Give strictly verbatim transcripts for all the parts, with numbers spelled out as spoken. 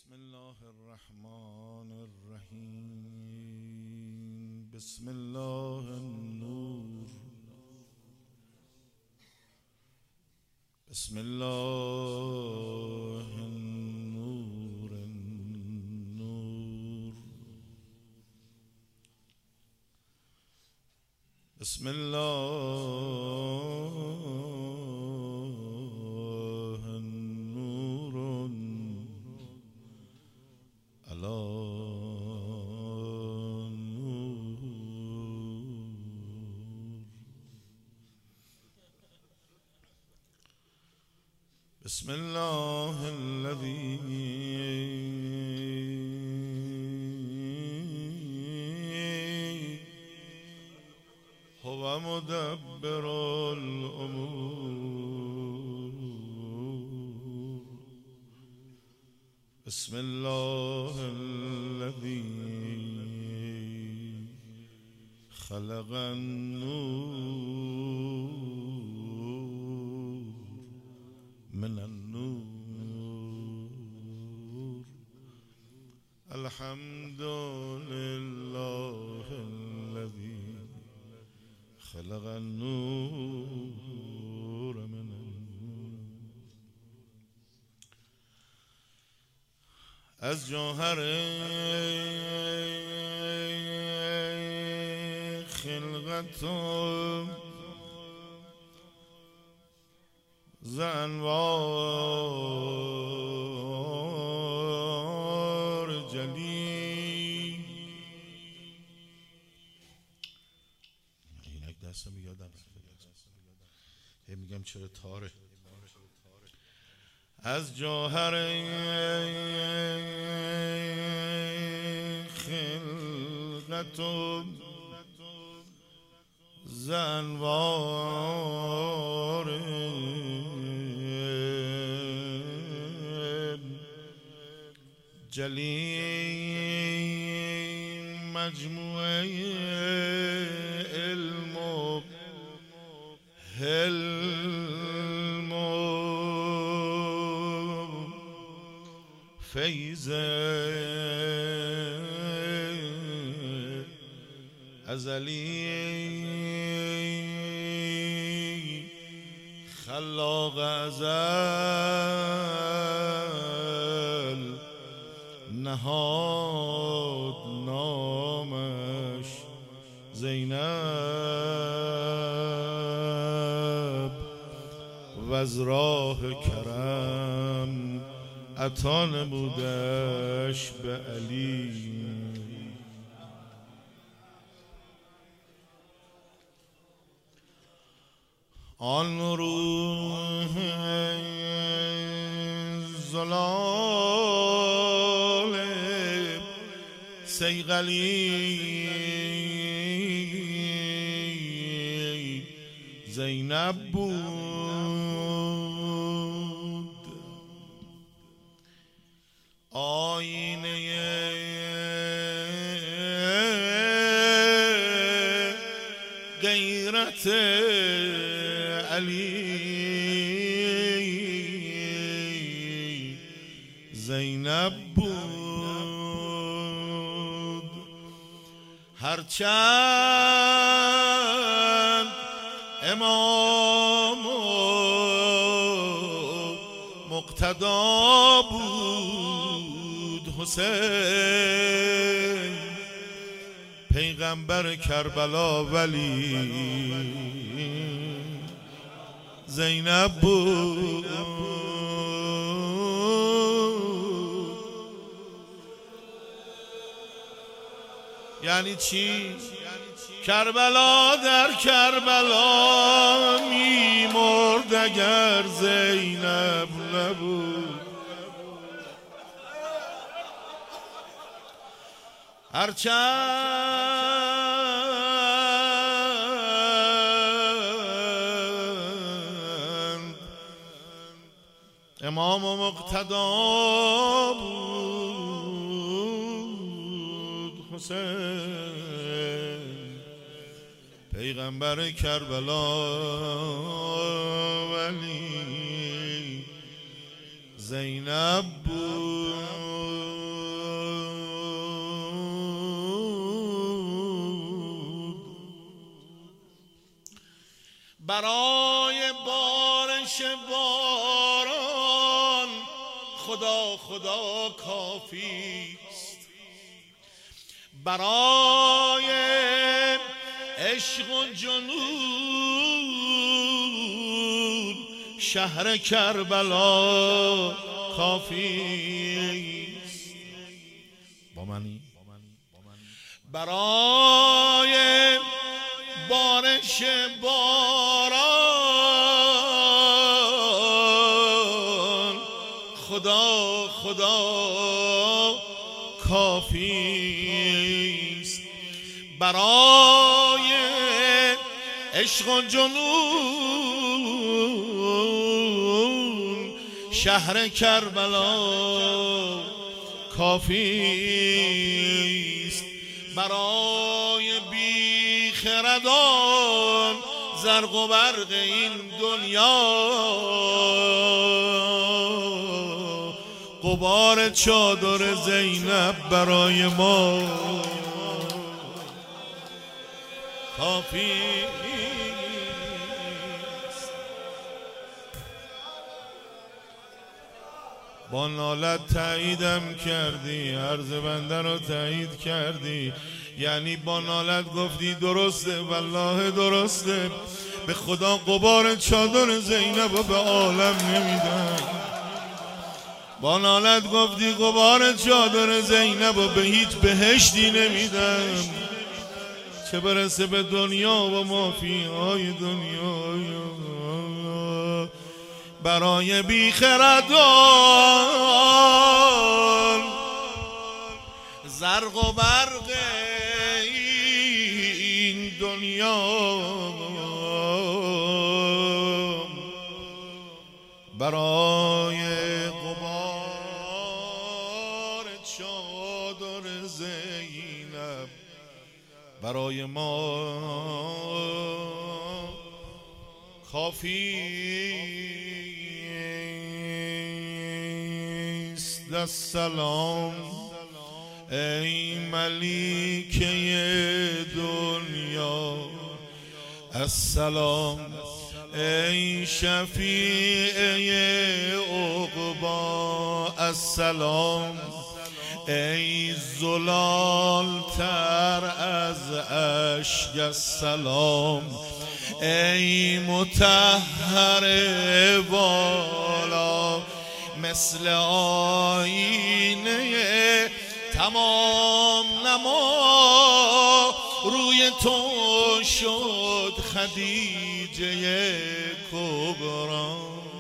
بسم الله الرحمن الرحیم. بسم الله النور. بسم الله النور النور. بسم الله بسم الله الذي هو مدبر الأمور. بسم الله الذي خلق النور من النور. الحمد لله الذي خلق النور من النور. از جوهر خلقت زنوار جلی. اینک دستم یادم هی میگم چرا تاره. از جوهر خلقت زنوار جلی مجموعه علم و حلم و فیض ازلی. خلاق ازل نهاد نامش زینب و از راه کرم عطا نمودش به علی. آن روح زلال صیقلی زینب بود. آینه غیرت علی زینب بود. هرچند امام و مقتدا بود حسین پیغمبر کربلا، ولی زینب بود. یعنی چی؟ کربلا در کربلا می مرد اگر زینب نبود. هرچند امام و مقتدا بود حسین پیغمبر کربلا، ولی زینب بود. برای بارش باران خدا خدا کافی است، برای عشق و جنون شهر کربلا کافی است. با منی برای بارش باران خدا خدا کافی است، برای عشق و جنون شهر کربلا کافی است، برای بیخردان زرق و برق این دنیا غبار چادر زینب برای ما کافی است. با نالت تاییدم کردی، عرض بنده رو تایید کردی، یعنی با نالت گفتی درسته، والله درسته، به خدا غبار چادر زینب رو به عالم نمیدم. با نالت گفتی غبار چادر زینب رو به هیچ بهشتی نمیدم، چه برسه به دنیا و مافیای دنیا. برای بیخردان زرق و برق این دنیا، برای غبار چادر زینب برای ما کافی است. السلام ای ملیکه دنیا، السلام ای شفیع عقبا، السلام ای زلال تر از اشک، السلام ای مطهر والا، مثل آینه تمام نما روی تو شد خدیجه کبرا.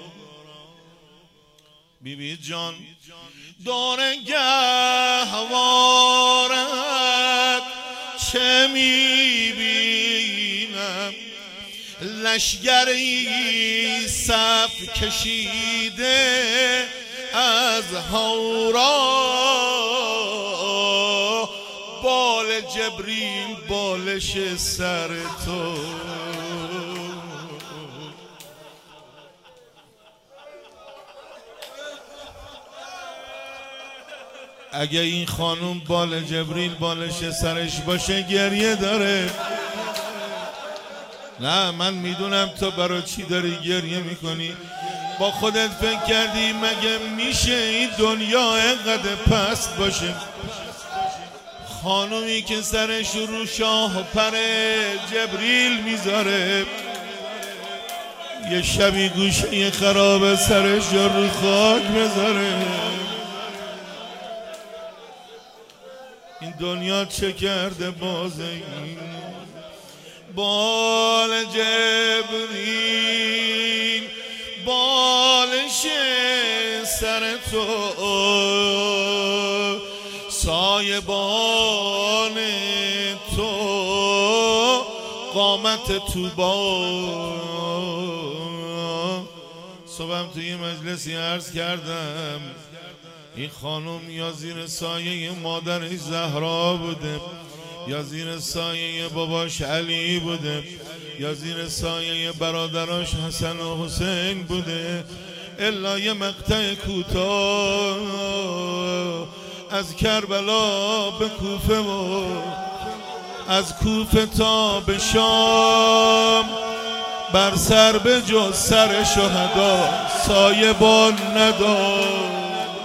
بی بی جان دور گهوارت چه میبینم، لشگری صف کشیده از هورا، بال جبریل بالش سر تو. اگه این خانوم بال جبریل بالش سرش باشه گریه داره. نه من میدونم تو برای چی داری گریه میکنی. با خودت فکر کردی مگه میشه این دنیا اینقدر پست باشه؟ خانومی که سرش رو شاه و پر جبریل میذاره، یه شبی گوشه یه خراب سرش رو خاک بذاره. این دنیا چه کرده باز این بال جبریل بالش سر تو، سایبان تو قامت تو با. صبحم توی مجلسی عرض کردم این خانم یا زیر سایه مادرش زهرا بوده، یا زیر سایه باباش علی بوده، یا زیر سایه برادراش حسن و حسین بوده، الا یه مقطع کوتاه از کربلا به کوفه و از کوفه تا به شام بر سر به جز سر شهدا سایبان نداد.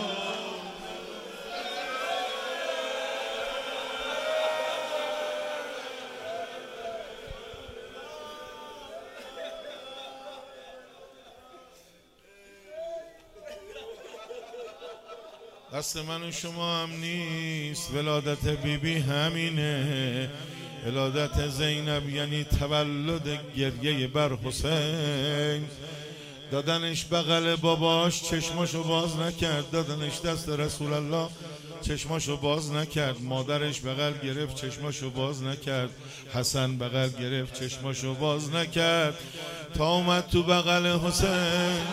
دست من و شما هم نیست، ولادت بیبی همینه. ولادت زینب یعنی تولد گریه بر حسین. دادنش بغل باباش چشماشو باز نکرد، دادنش دست رسول الله چشماشو باز نکرد. مادرش بغل گرفت چشماشو باز نکرد. حسن بغل گرفت چشماشو باز نکرد تا اومد تو بغل حسین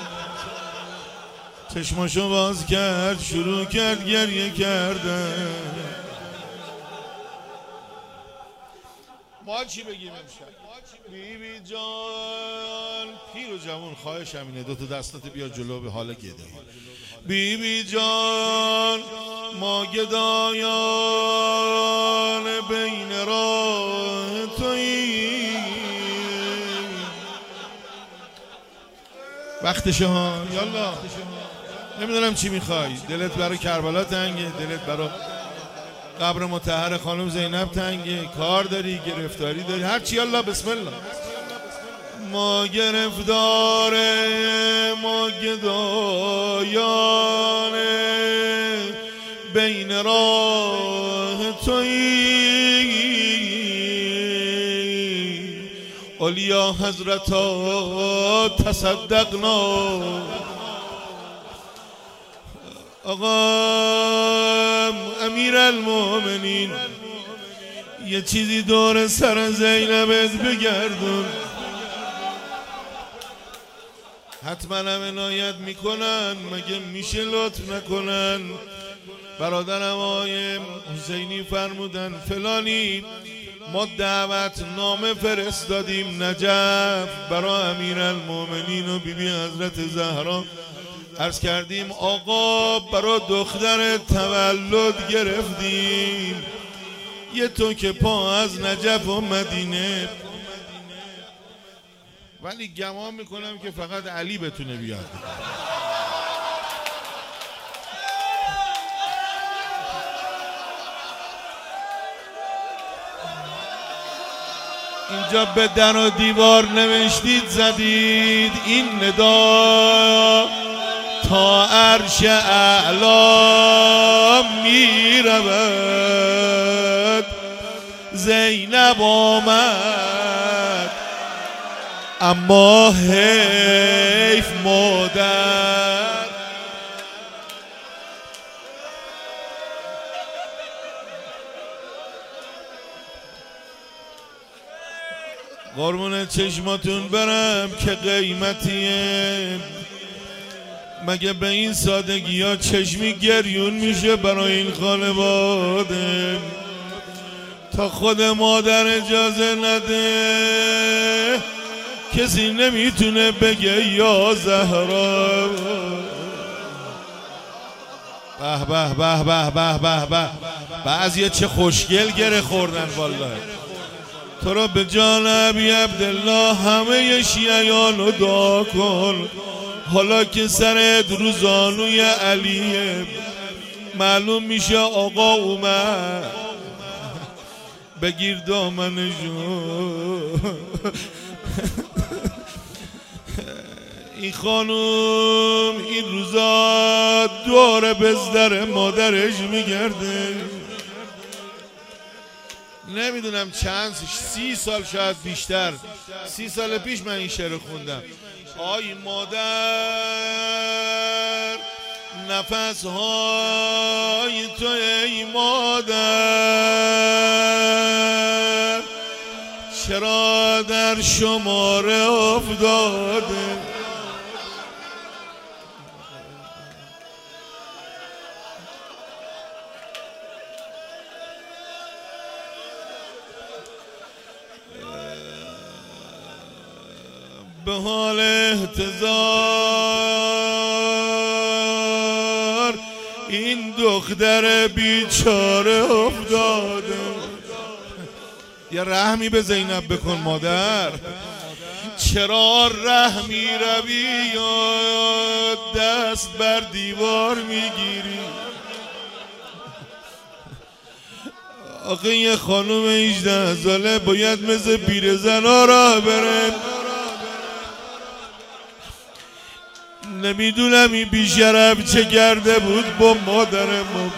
چشماشو باز کرد، شروع کرد گریه کردن. ما چی بگیم امشب؟ بیبی جان پیر و جوون خواهش همینه، دو تا دستات بیا جلو به حال گده. بیبی جان ما گدایان بین راه تویی. وقتشه ها، یالا. نمیدونم چی میخوای، دلت برای کربلا تنگه، دلت برای قبر مطهر خانم زینب تنگه، کار داری، گرفتاری داری، هر چی. یالا بسم الله. ما گرفتاره ما گدایان بین راه تویی. اولیا حضرتا تصدقنا. آقا امیر المومنین یه چیزی دور سر زینبت بگردون. حتما هم عنایت میکنن، مگه میشه لطف نکنن؟ برادرم آقای حسینی فرمودن فلانی ما دعوت نامه فرستادیم نجف برای امیر المومنین و بیبی حضرت زهرا. عرض کردیم آقا برای دختر تولد گرفتیم. یه تو که پا از نجف و مدینه، ولی گمان میکنم که فقط علی بتونه بیاد. اینجا به در و دیوار نوشتید زدید این ندا تا عرش اعلا می رود. زینب آمد اما حیف مادر. قربون چشماتون برم که قیمتیه. مگه به این سادگی ها چشمی گریون میشه برای این خانواده؟ تا خود مادر اجازه نده کسی نمیتونه بگه یا زهرا. به به به به به به به. بعضیا چه خوشگل گره خوردن والله. تو را به جان ابی عبدالله همه شیعیانو دعا کن. حالا که سرت رو زانوی علیه معلوم میشه آقا اومد. بگیر دامنشو. این خانوم این روزا دور بزدر مادرش میگرده. نمیدونم چند سی سال شاید بیشتر، سی سال پیش من این شعر خوندم. آی مادر نفس های تو ای مادر چرا در شماره افتاده؟ به حال احتضار این دختر بیچاره افتاده. یه رحمی به زینب بکن مادر. چرا ره می روی یا دست بر دیوار میگیری؟ آخه یه خانوم هجده ساله باید مثل پیرزنا راه بره. نمیدونم این بیشرف چه کرده بود با مادر ما.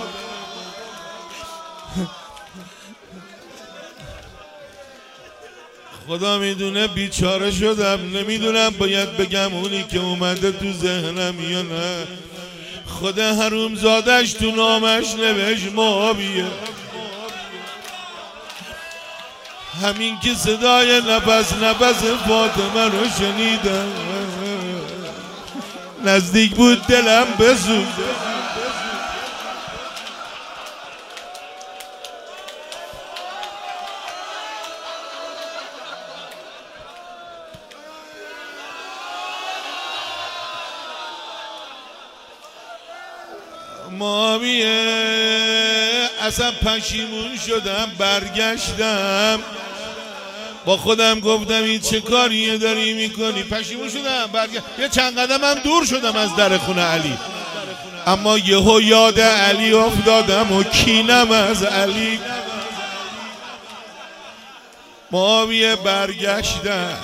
خدا میدونه بیچاره شدم. نمیدونم باید بگم اونی که اومده تو ذهنم یا نه. خدا حروم زادش تو نامش نوشت معاویه. همین که صدای نفس نفس فاطمه رو شنیدم نزدیک بود دلم بسوزه. معاویه اصلا پشیمون شدم. برگشتم با خودم گفتم این چه کاریه داری میکنی؟ پشیمون شدم برگشت. یه چند قدم هم دور شدم از در خونه علی، اما یهو یاد علی افتادم و کینم از علی. معاویه برگشتم.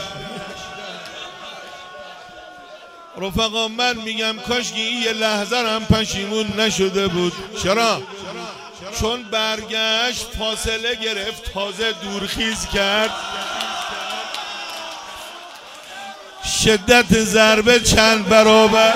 رفقا من میگم کاش که یه لحظه هم پشیمون نشده بود. چرا؟ چون برگشت فاصله گرفت، تازه دورخیز کرد. شدت ضربه چند برابر.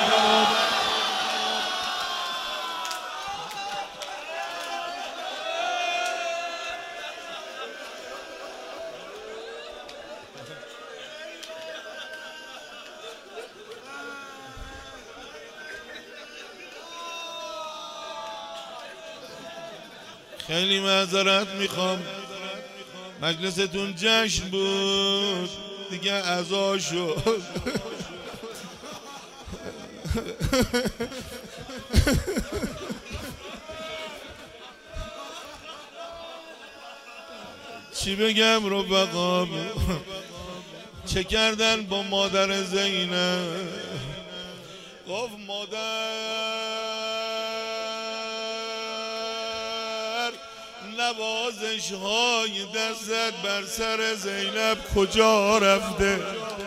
خیلی معذرت میخوام، مجلستون جشن بود دیگه عزا شد. چی بگم رفقا؟ چه کردن با مادر زینب؟ گفت مادر نوازش های دستت بر سر زینب کجا رفته؟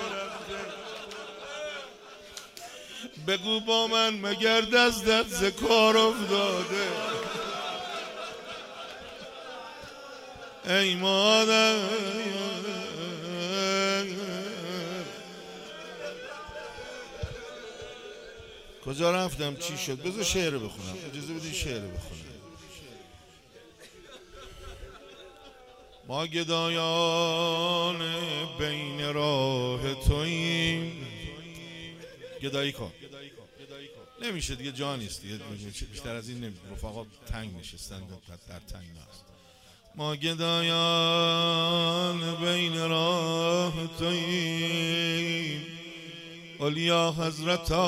بگو با من مگر دستت ز کار افتاده؟ ای مادر کجا رفتم؟ چی شد؟ بذار شعر بخونم، اجازه بدید شعر بخونم. ما گدایان بین راه توییم. گدایی کن نمیشه دیگه، جا نیست دیگه، بیشتر از این نمیشه. رفقا تنگ نشستن در تنگ ناست. ما گدایان بین راه توییم، اولیا حضرتا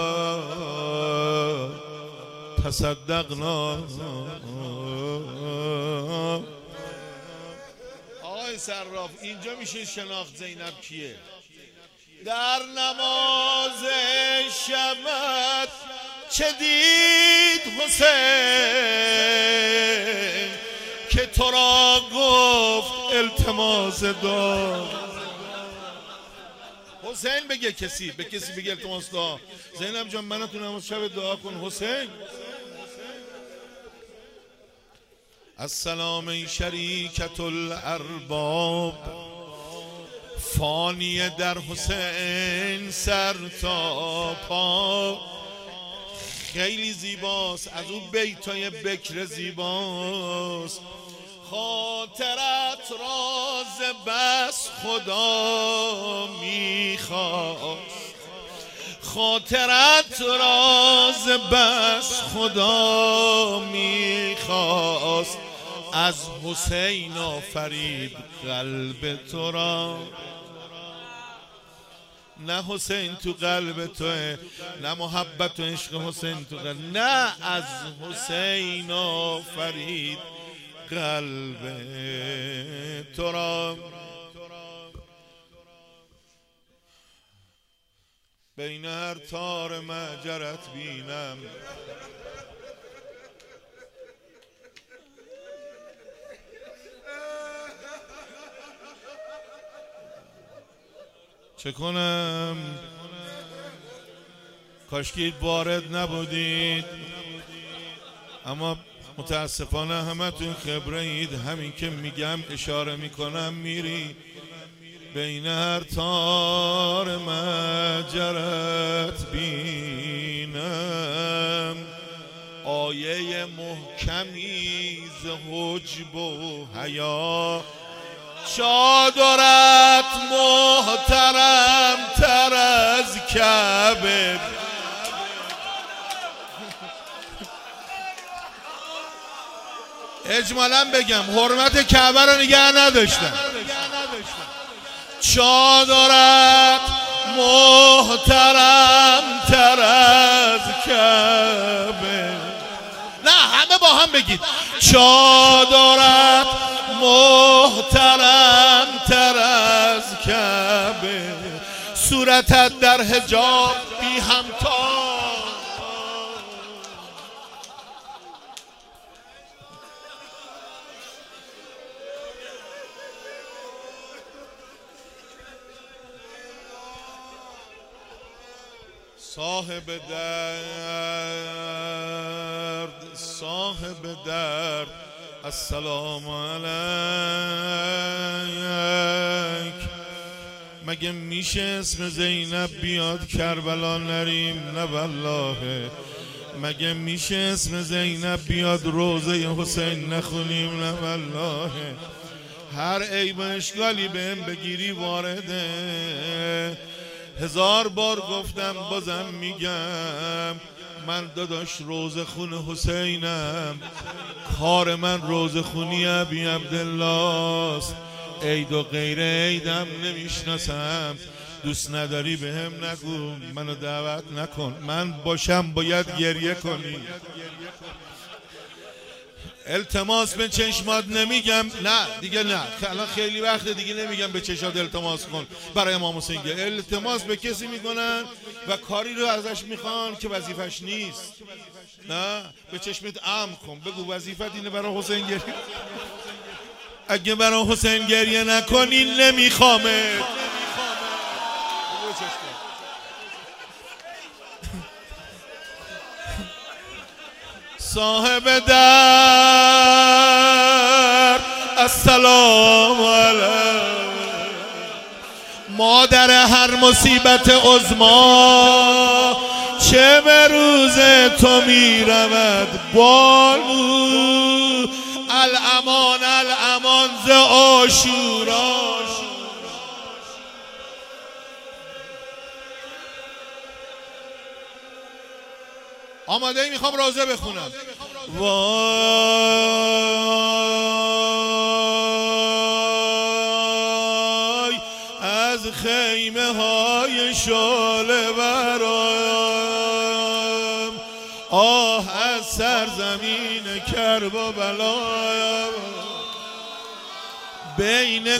تصدقنا. آقای صراف اینجا میشه شناخت زینب کیه؟ در نماز شبت چه دید حسین که تو را گفت التماس دار؟ حسین بگه کسی به کسی بگه التماس دار. زینب جان منو تو نماز شب دعا کن. حسین السلام ای شریکت الارباب، فانی در حسین سر تا پا. خیلی زیباست، از اون بیتای بکر زیباست. خاطرت راز بس خدا میخواست، خاطرت راز بس خدا میخواست. از حسین آفرید قلب تو را. نه حسین تو قلب توه، نه محبت و عشق حسین تو قلب، نه از حسین آفرید قلب تو را. بین هر تار مجرت بینم. چه کنم کاشکی وارد نبودید، اما متاسفانه همتون خبره اید. همین که میگم اشاره میکنم میری. بین هر تار مجرت بینم، آیه محکمی ز حجب و حیا، چادرت محترم تر از کعبه. اجمالا بگم حرمت کعبه رو نگه نداشتم. چادرت محترم تر از کعبه. نه همه با هم بگید چادرت محترم تر از کعبه، صورتت در حجاب بی همتا. صاحب درد صاحب درد السلام علیک. مگه میشه اسم زینب بیاد کربلا نریم؟ نه والله. مگه میشه اسم زینب بیاد روضه حسین نخونیم؟ نه والله. هر عیب و اشکالی بهم بگیری وارده. هزار بار گفتم بازم میگم، من داداش روزه خون حسینم. کار من روزه خونی ابی عبدالله است. عید و غیر عیدم نمیشناسم. دوست نداری بهم نگو، منو دعوت نکن. من باشم باید گریه کنی. التماس به چشمات نمیگم، نه دیگه نه، الان خیلی وقت دیگه نمیگم به چشات التماس کن برای امام حسین. التماس به کسی میکنن و کاری رو ازش میخوان که وظیفش نیست. نه به چشمت امر کن، بگو وظیفت اینه برای حسین گریه. اگه برای حسین گریه نکنی نمیخوامه. صاحب در السلام علیک. مادر هر مصیبت عظما، چه به روز تو می رود بالو. الامان الامان ز عاشورا. آماده ای میخوام روزه بخونم. وای از خیمه های شعله برایم، آه از سرزمین کرب و بلایم. بین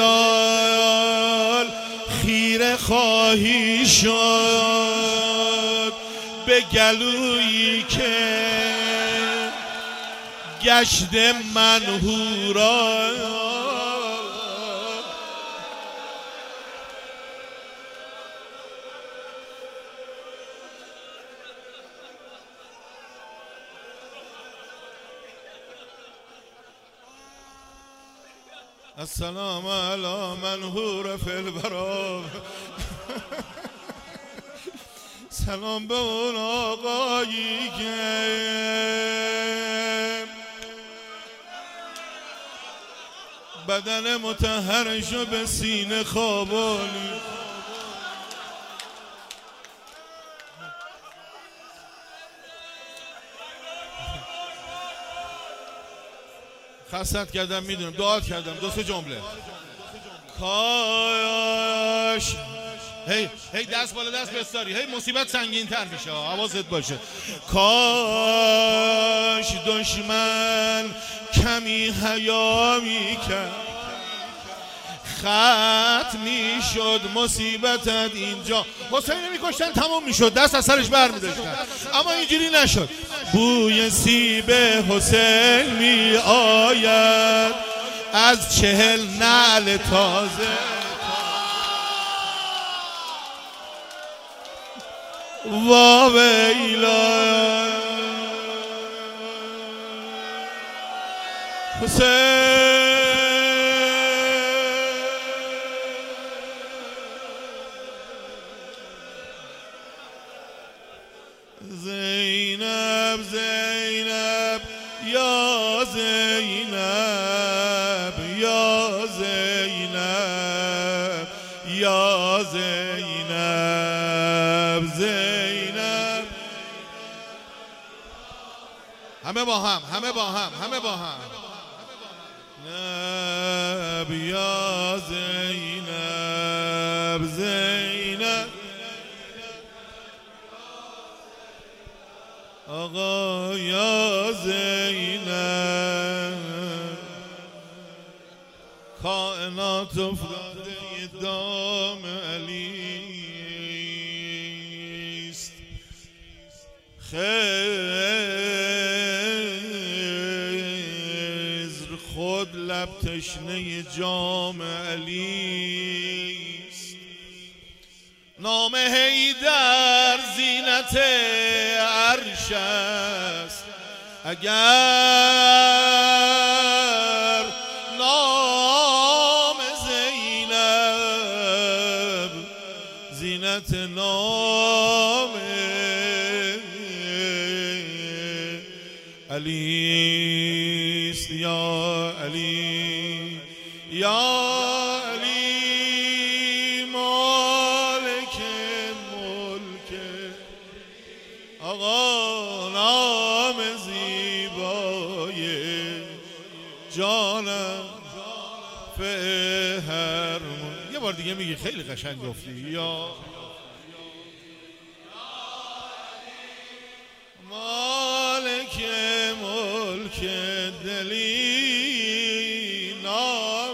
گودال خیره خواهی شد، به گلویی که گشت منهورا. السلام علی منهور فی البرا. سلام به اون آقایی که بدن مطهرشو به سینه خوابانی. خستت کردم میدونم، دعات کردم، دو سه جمله. کاش هی هی دست بالا دست بستاری، هی مصیبت سنگین تر میشه، حواست باشه. کاش دشمن کمی حیا میکرد، ختم میشد مصیبتت اینجا. حسین میکشتن تمام میشد، دست از سرش بر میداشتن، اما اینجوری نشد. بوی سیب حسین می آید از چهل نعل تازه. وا ویلا حسین زینب زینب یا زینب یا زینب یا زینب زینب. همه با هم همه با هم همه با هم. نب یا زینب زینب. آقا یا زینب. کائنات افتاده دام علی است. خضر خود لب تشنه جام علی است. نام حیدر زینت عرش است. اگر نام زینب زینت نام علی است. یا علی یا آقا نام زیبای جانم فهر. یه بار دیگه میگی خیلی قشنگ گفتی. یا مالک ملک دلی نام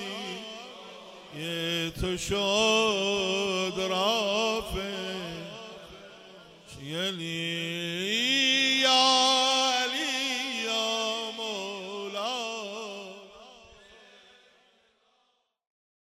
زیبای تو شد رافع یلی